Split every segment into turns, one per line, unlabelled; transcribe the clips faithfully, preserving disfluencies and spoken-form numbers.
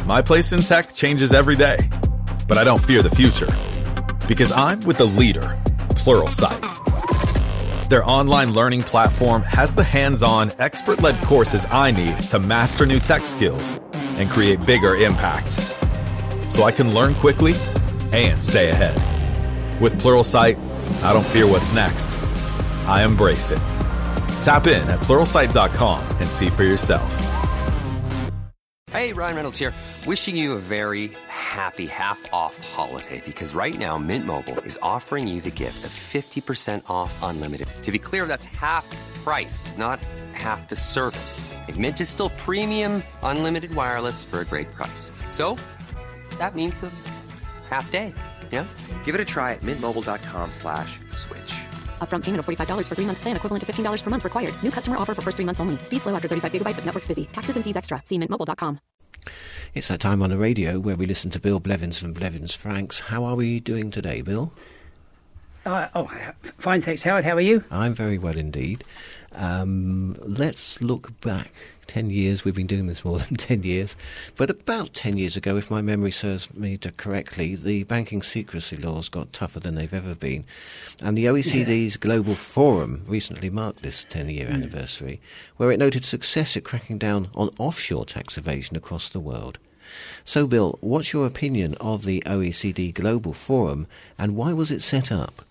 My place in tech changes every day, but I don't fear the future because I'm with the leader, Pluralsight. Their online learning platform has the hands-on, expert-led courses I need to master new tech skills and create bigger impacts, so I can learn quickly and stay ahead. With Pluralsight, I don't fear what's next. I embrace it. Tap in at pluralsight dot com and see for yourself.
Hey, Ryan Reynolds here. Wishing you a very happy half-off holiday because right now Mint Mobile is offering you the gift of fifty percent off unlimited. To be clear, that's half price, not half the service. Like Mint is still premium unlimited wireless for a great price. So that means a half day. Yeah? Give it a try at mintmobile.com slash switch.
Upfront payment of forty-five dollars for three-month plan equivalent to fifteen dollars per month required. New customer offer for first three months only. Speed slow after thirty-five gigabytes if network's busy. Taxes and fees extra. See mint mobile dot com.
It's that time on the radio where we listen to Bill Blevins from Blevins Franks. How are we doing today, Bill?
Uh, oh, fine, thanks, Howard. How are you?
I'm very well indeed. Um, let's look back ten years. We've been doing this more than ten years. But about ten years ago, if my memory serves me correctly, the banking secrecy laws got tougher than they've ever been. And the O E C D's yeah. Global Forum recently marked this ten-year mm. anniversary, where it noted success at cracking down on offshore tax evasion across the world. So, Bill, what's your opinion of the O E C D Global Forum, and why was it set up?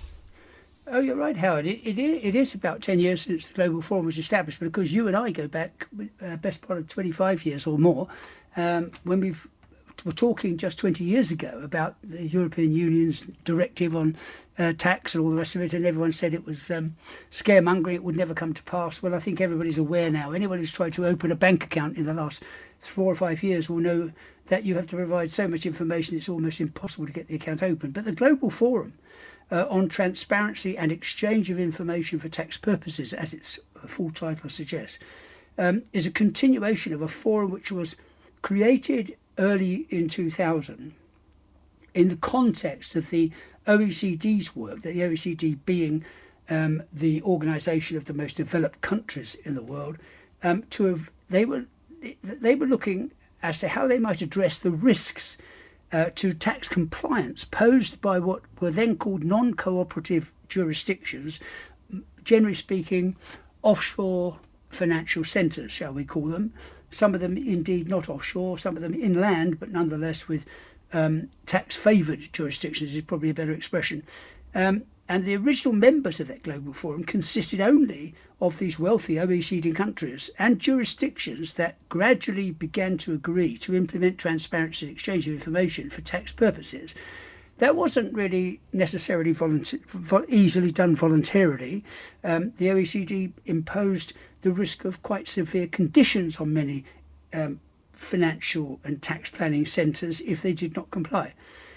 Oh, you're right, Howard. It, it, it is about ten years since the Global Forum was established, but of course you and I go back uh, best part of twenty-five years or more, um, when we were talking just twenty years ago about the European Union's directive on uh, tax and all the rest of it, and everyone said it was um, scaremongering, it would never come to pass. Well, I think everybody's aware now. Anyone who's tried to open a bank account in the last four or five years will know that you have to provide so much information it's almost impossible to get the account open. But the Global Forum Uh, on transparency and exchange of information for tax purposes, as its full title suggests, um, is a continuation of a forum which was created early in two thousand in the context of the O E C D's work, that the O E C D being um, the organisation of the most developed countries in the world, um, to have they were they were looking as to how they might address the risks Uh, to tax compliance posed by what were then called non-cooperative jurisdictions, generally speaking, offshore financial centres, shall we call them. Some of them indeed not offshore, some of them inland, but nonetheless with um, tax-favoured jurisdictions is probably a better expression. Um, and the original members of that Global Forum consisted only of these wealthy O E C D countries and jurisdictions that gradually began to agree to implement transparency and exchange of information for tax purposes. That wasn't really necessarily volunteer, easily done voluntarily. Um, the O E C D imposed the risk of quite severe conditions on many um, financial and tax planning centres if they did not comply.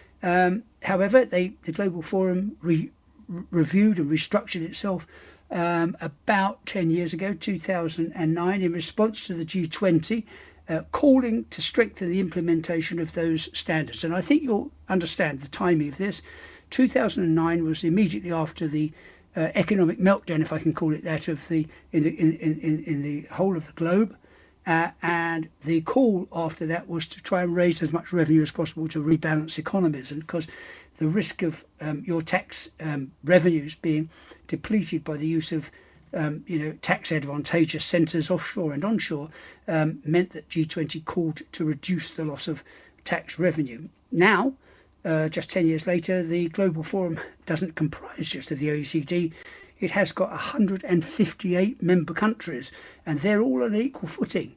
Um, however, they, the Global Forum re, reviewed and restructured itself um, about ten years ago, two thousand nine, in response to the G twenty, uh, calling to strengthen the implementation of those standards. And I think you'll understand the timing of this. two thousand nine was immediately after the uh, economic meltdown, if I can call it that, of the in the in, in, in the whole of the globe. Uh, and the call after that was to try and raise as much revenue as possible to rebalance economies, and because the risk of um, your tax um, revenues being depleted by the use of um, you know tax advantageous centres offshore and onshore um, meant that G twenty called to reduce the loss of tax revenue. Now, uh, just ten years later, the Global Forum doesn't comprise just of the O E C D. It has got one hundred fifty-eight member countries, and they're all on equal footing.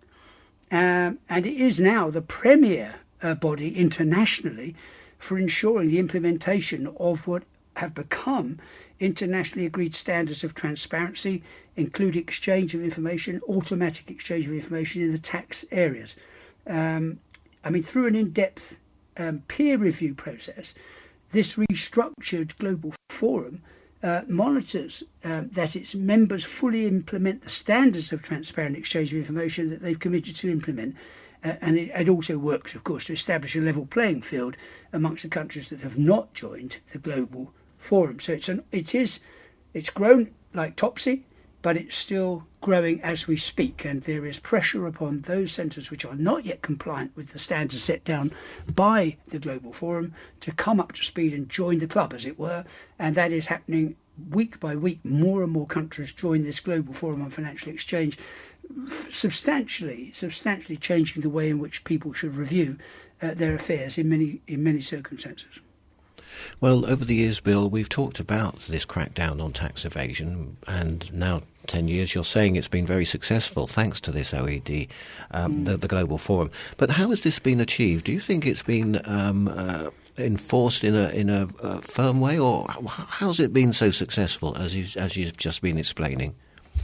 Um, and it is now the premier uh, body internationally for ensuring the implementation of what have become internationally agreed standards of transparency, including exchange of information, automatic exchange of information in the tax areas. Um, I mean, through an in-depth um, peer review process, this restructured Global Forum Uh, monitors um, that its members fully implement the standards of transparent exchange of information that they've committed to implement. Uh, and it, it also works, of course, to establish a level playing field amongst the countries that have not joined the Global Forum. So it's an, it is, it's grown like topsy, but it's still growing as we speak, and there is pressure upon those centres which are not yet compliant with the standards set down by the Global Forum to come up to speed and join the club, as it were, and that is happening week by week. More and more countries join this Global Forum on Financial Exchange, substantially, substantially changing the way in which people should review uh, their affairs in many in many circumstances.
Well, over the years, Bill, we've talked about this crackdown on tax evasion, and now ten years, you're saying it's been very successful thanks to this O E C D, um, mm. the, the Global Forum. But how has this been achieved? Do you think it's been um, uh, enforced in a in a, a firm way, or how's it been so successful, as you as you've just been explaining?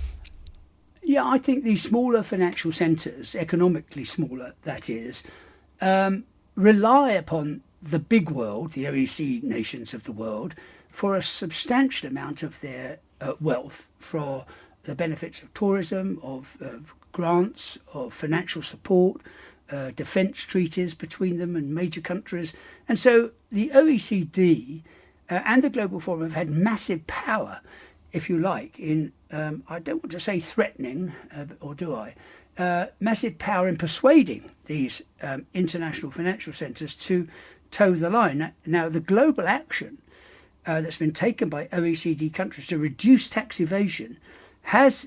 Yeah, I think these smaller financial centres, economically smaller, that is, um, rely upon the big world, the O E C D nations of the world, for a substantial amount of their uh, wealth, for the benefits of tourism, of, of grants, of financial support, uh, defence treaties between them and major countries. And so the O E C D uh, and the Global Forum have had massive power, if you like, in, um, I don't want to say threatening, uh, or do I, uh, massive power in persuading these um, international financial centres to toe the line. Now, the global action uh, that's been taken by O E C D countries to reduce tax evasion has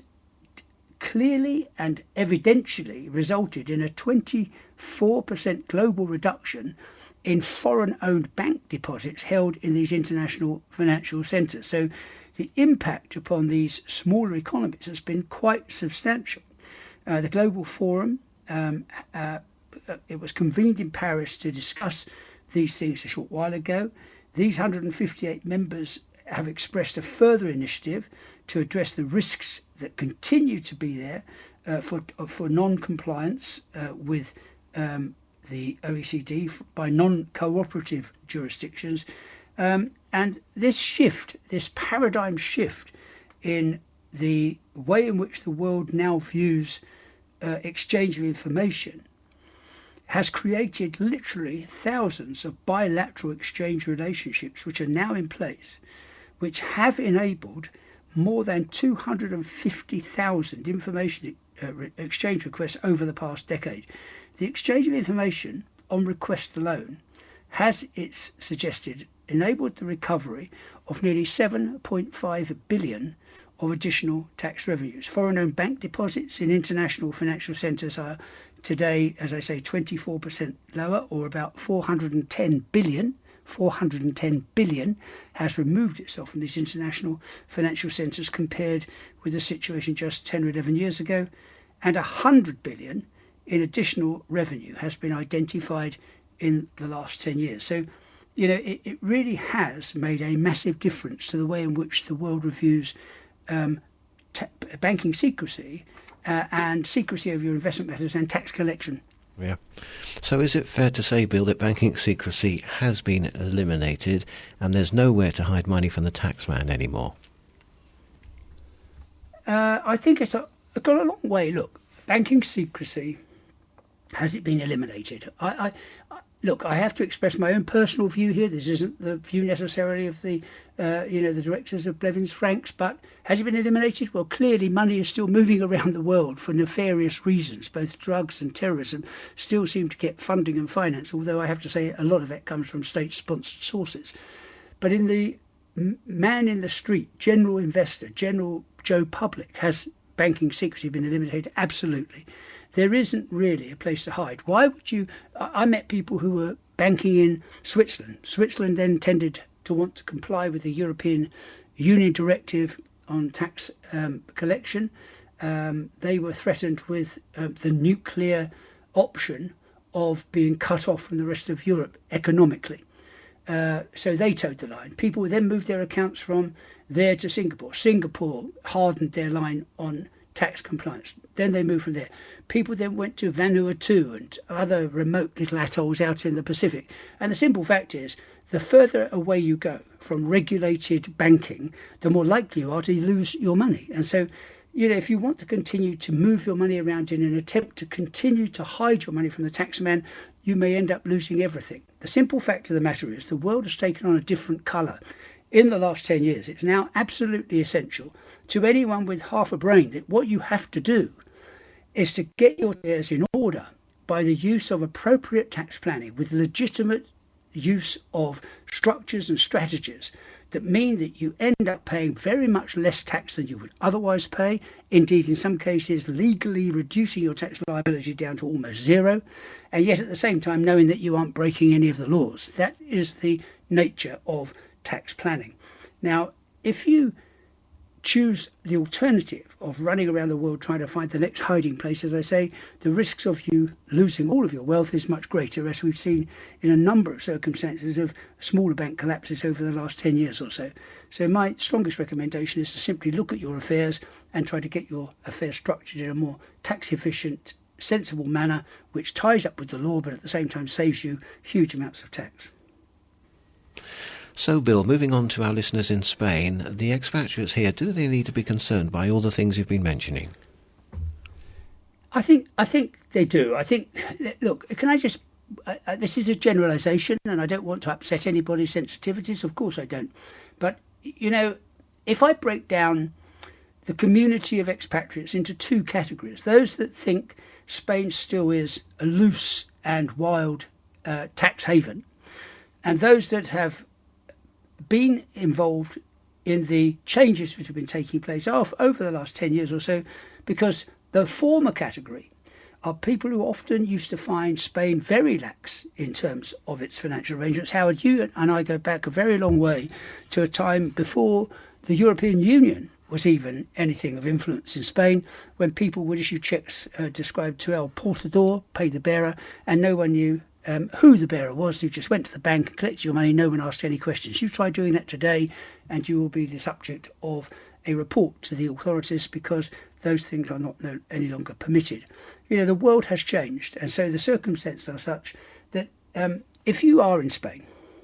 clearly and evidentially resulted in a twenty-four percent global reduction in foreign-owned bank deposits held in these international financial centres. So the impact upon these smaller economies has been quite substantial. Uh, the Global Forum, um, uh, it was convened in Paris to discuss these things a short while ago. These one hundred fifty-eight members have expressed a further initiative to address the risks that continue to be there uh, for for non-compliance uh, with um, the O E C D by non-cooperative jurisdictions. Um, and this shift, this paradigm shift in the way in which the world now views uh, exchange of information has created literally thousands of bilateral exchange relationships which are now in place, which have enabled more than two hundred fifty thousand information uh, re- exchange requests over the past decade. The exchange of information on request alone has, it's suggested, enabled the recovery of nearly seven point five billion of additional tax revenues. Foreign-owned bank deposits in international financial centres are today, as I say, twenty-four percent lower, or about four hundred ten billion. four hundred ten billion has removed itself from these international financial centres compared with the situation just ten or eleven years ago, and one hundred billion in additional revenue has been identified in the last ten years. So, you know, it, it really has made a massive difference to the way in which the world reviews um, t- banking secrecy uh, and secrecy of your investment matters and tax collection.
Yeah. So is it fair to say, Bill, that banking secrecy has been eliminated and there's nowhere to hide money from the taxman anymore?
Uh, I think it's a, got a long way. Look, banking secrecy, has it been eliminated? I, I, I look, I have to express my own personal view here. This isn't the view necessarily of the, uh, you know, the directors of Blevins Franks. But has it been eliminated? Well, clearly, money is still moving around the world for nefarious reasons. Both drugs and terrorism still seem to get funding and finance. Although I have to say, a lot of that comes from state-sponsored sources. But in the man in the street, general investor, general Joe Public, has banking secrecy been eliminated? Absolutely. There isn't really a place to hide. Why would you? I met people who were banking in Switzerland. Switzerland then tended to want to comply with the European Union directive on tax um, collection. Um, they were threatened with uh, the nuclear option of being cut off from the rest of Europe economically. Uh, so they towed the line. People then moved their accounts from there to Singapore. Singapore hardened their line on tax compliance. Then they moved from there. People then went to Vanuatu and other remote little atolls out in the Pacific. And the simple fact is, the further away you go from regulated banking, the more likely you are to lose your money. And so, you know, if you want to continue to move your money around in an attempt to continue to hide your money from the taxman, you may end up losing everything. The simple fact of the matter is the world has taken on a different colour in the last ten years, it's now absolutely essential to anyone with half a brain that what you have to do is to get your affairs in order by the use of appropriate tax planning with legitimate use of structures and strategies that mean that you end up paying very much less tax than you would otherwise pay. Indeed, in some cases, legally reducing your tax liability down to almost zero, and yet at the same time knowing that you aren't breaking any of the laws. That is the nature of tax planning. Now, if you choose the alternative of running around the world trying to find the next hiding place, as I say, the risks of you losing all of your wealth is much greater, as we've seen in a number of circumstances of smaller bank collapses over the last ten years or so. So my strongest recommendation is to simply look at your affairs and try to get your affairs structured in a more tax efficient, sensible manner, which ties up with the law, but at the same time saves you huge amounts of tax.
So, Bill, moving on to our listeners in Spain, the expatriates here, do they need to be concerned by all the things you've been mentioning?
I think I think they do. I think, look, can I just, uh, this is a generalisation and I don't want to upset anybody's sensitivities, of course I don't. But, you know, if I break down the community of expatriates into two categories, those that think Spain still is a loose and wild uh, tax haven, and those that have been involved in the changes which have been taking place over the last ten years or so, because the former category are people who often used to find Spain very lax in terms of its financial arrangements. Howard, you and I go back a very long way to a time before the European Union was even anything of influence in Spain, when people would issue cheques uh, described to El Portador, pay the bearer, and no one knew Um, who the bearer was. You just went to the bank and collected your money. No one asked any questions. You try doing that today and you will be the subject of a report to the authorities, because those things are not no, any longer permitted. You know, the world has changed, and so the circumstances are such that um, if you are in Spain,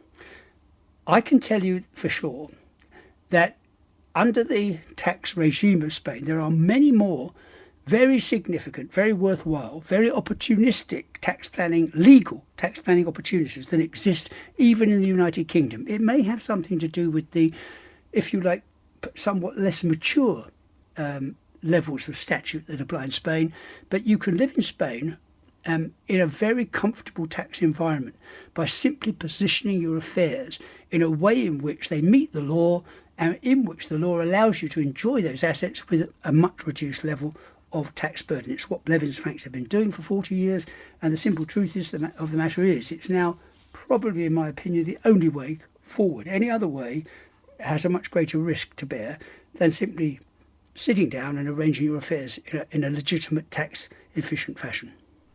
I can tell you for sure that under the tax regime of Spain, there are many more very significant, very worthwhile, very opportunistic tax planning, legal tax planning opportunities that exist even in the United Kingdom. It may have something to do with the, if you like, somewhat less mature um, levels of statute that apply in Spain, but you can live in Spain um, in a very comfortable tax environment by simply positioning your affairs in a way in which they meet the law and in which the law allows you to enjoy those assets with a much reduced level of tax burden. It's what Blevins Franks have been doing for forty years, and the simple truth is the, of the matter is it's now probably, in my opinion, the only way forward. Any other way has a much greater risk to bear than simply sitting down and arranging your affairs in a, in a legitimate tax efficient fashion.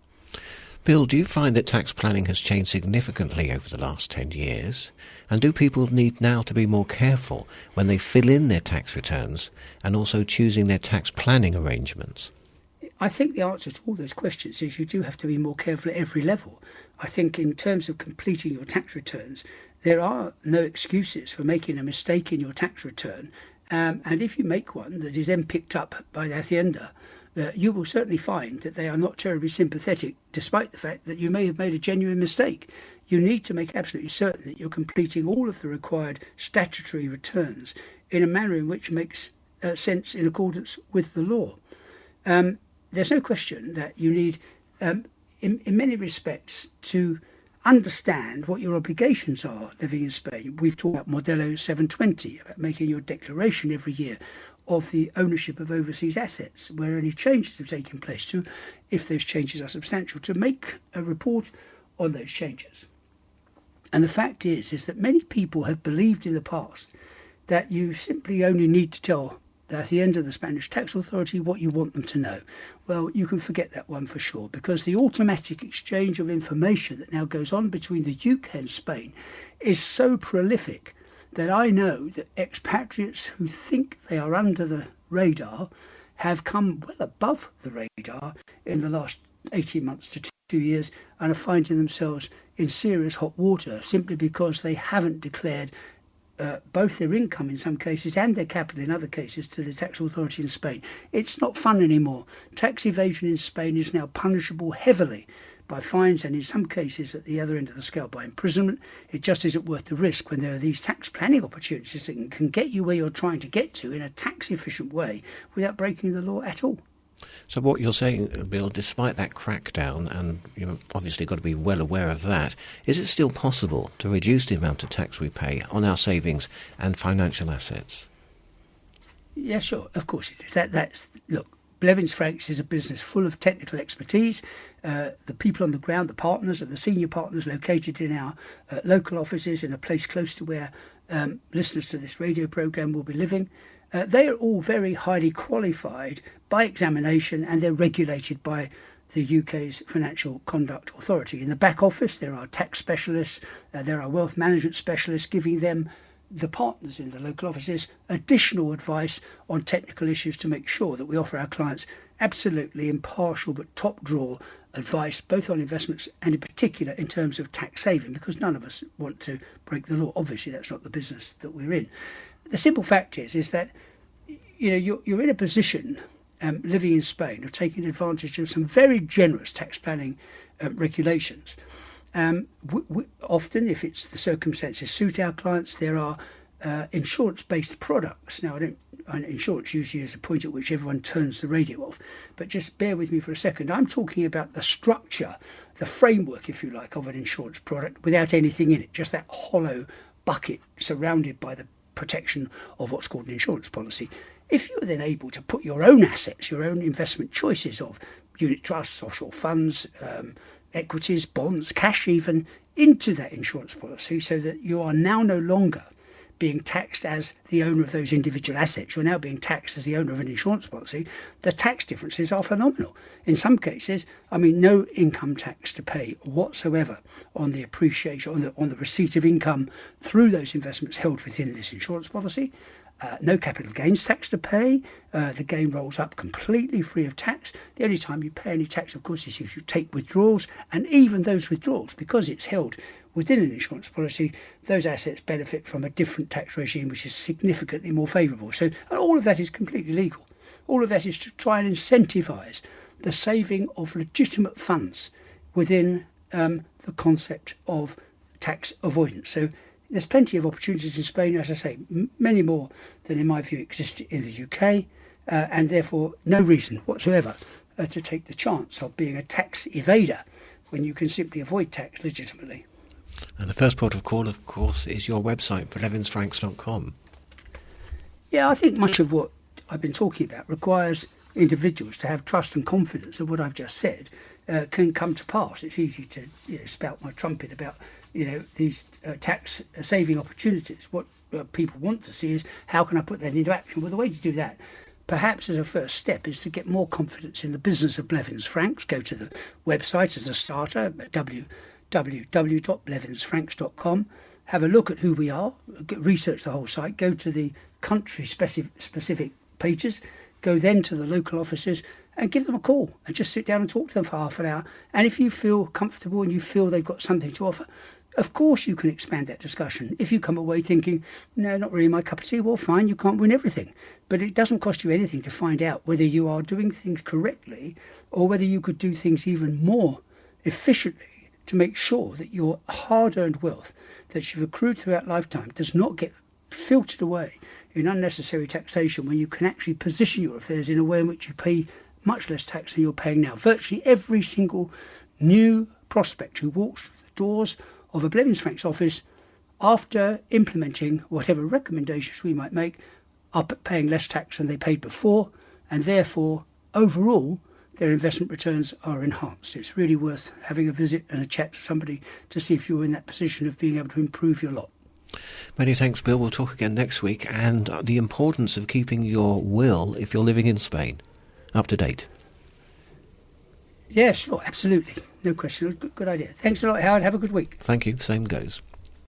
Bill, do you find that tax planning has changed significantly over the last ten years? And do people need now to be more careful when they fill in their tax returns and also choosing their tax planning arrangements?
I think the answer to all those questions is you do have to be more careful at every level. I think in terms of completing your tax returns, there are no excuses for making a mistake in your tax return. Um, and if you make one that is then picked up by the Hacienda, Uh, you will certainly find that they are not terribly sympathetic, despite the fact that you may have made a genuine mistake. You need to make absolutely certain that you're completing all of the required statutory returns in a manner in which makes uh, sense in accordance with the law. Um, there's no question that you need, um, in, in many respects, to understand what your obligations are living in Spain. We've talked about Modelo seven twenty, about making your declaration every year of the ownership of overseas assets, where any changes have taken place, to, if those changes are substantial, to make a report on those changes. And the fact is, is that many people have believed in the past that you simply only need to tell at the end of the Spanish tax authority what you want them to know. Well, you can forget that one for sure, because the automatic exchange of information that now goes on between the U K and Spain is so prolific that I know that expatriates who think they are under the radar have come well above the radar in the last eighteen months to two years and are finding themselves in serious hot water simply because they haven't declared uh, both their income in some cases and their capital in other cases to the tax authority in Spain. It's not fun anymore. Tax evasion in Spain is now punishable heavily by fines, and in some cases at the other end of the scale by imprisonment. It just isn't worth the risk when there are these tax planning opportunities that can, can get you where you're trying to get to in a tax efficient way without breaking the law at all.
So what you're saying, Bill, despite that crackdown, and you've obviously got to be well aware of that, is it still possible to reduce the amount of tax we pay on our savings and financial assets?
Yeah, sure, of course it is. That, that's, look, Blevins Franks is a business full of technical expertise. Uh, the people on the ground, the partners and the senior partners located in our uh, local offices in a place close to where um, listeners to this radio programme will be living, Uh, they are all very highly qualified by examination, and they're regulated by the U K's Financial Conduct Authority. In the back office, there are tax specialists, uh, there are wealth management specialists giving them, the partners in the local offices, additional advice on technical issues to make sure that we offer our clients absolutely impartial but top-drawer advice, both on investments and in particular in terms of tax saving, because none of us want to break the law. Obviously, that's not the business that we're in. The simple fact is, is that you know you're, you're in a position, um, living in Spain, of taking advantage of some very generous tax planning uh, regulations. Um, we, we, often, if it's the circumstances suit our clients, there are uh, insurance-based products. Now, I don't. Insurance usually is a point at which everyone turns the radio off, but just bear with me for a second. I'm talking about the structure, the framework, if you like, of an insurance product without anything in it, just that hollow bucket surrounded by the protection of what's called an insurance policy. If you're then able to put your own assets, your own investment choices of unit trusts, offshore funds, um, equities, bonds, cash even, into that insurance policy, so that you are now no longer being taxed as the owner of those individual assets, you're now being taxed as the owner of an insurance policy, the tax differences are phenomenal. In some cases, I mean, no income tax to pay whatsoever on the appreciation, on the, on the receipt of income through those investments held within this insurance policy. Uh, no capital gains tax to pay. Uh, the gain rolls up completely free of tax. The only time you pay any tax, of course, is if you take withdrawals, and even those withdrawals, because it's held within an insurance policy, those assets benefit from a different tax regime which is significantly more favourable. So all of that is completely legal. All of that is to try and incentivise the saving of legitimate funds within um, the concept of tax avoidance. So there's plenty of opportunities in Spain, as I say, m- many more than in my view exist in the U K, uh, and therefore no reason whatsoever uh, to take the chance of being a tax evader when you can simply avoid tax legitimately.
And the first port of call, of course, is your website, blevins franks dot com.
Yeah, I think much of what I've been talking about requires individuals to have trust and confidence that what I've just said uh, can come to pass. It's easy to you know, spout my trumpet about you know these uh, tax saving opportunities. What uh, people want to see is how can I put that into action? Well, the way to do that, perhaps as a first step, is to get more confidence in the business of Blevins Franks. Go to the website as a starter, w w w dot blevins franks dot com. Have a look at who we are, get, research the whole site, go to the country specific, specific pages, go then to the local offices and give them a call and just sit down and talk to them for half an hour. And if you feel comfortable and you feel they've got something to offer, of course you can expand that discussion. If you come away thinking, no, not really my cup of tea, well, fine, you can't win everything. But it doesn't cost you anything to find out whether you are doing things correctly or whether you could do things even more efficiently to make sure that your hard-earned wealth that you've accrued throughout lifetime does not get filtered away in unnecessary taxation, when you can actually position your affairs in a way in which you pay much less tax than you're paying now. Virtually every single new prospect who walks through the doors of a Blevins Franks office after implementing whatever recommendations we might make are paying less tax than they paid before, and therefore overall their investment returns are enhanced. It's really worth having a visit and a chat to somebody to see if you're in that position of being able to improve your lot.
Many thanks, Bill. We'll talk again next week, and the importance of keeping your will, if you're living in Spain, up to date.
Yes, sure, absolutely. No question. Good, good idea. Thanks a lot, Howard. Have a good week.
Thank you. Same goes.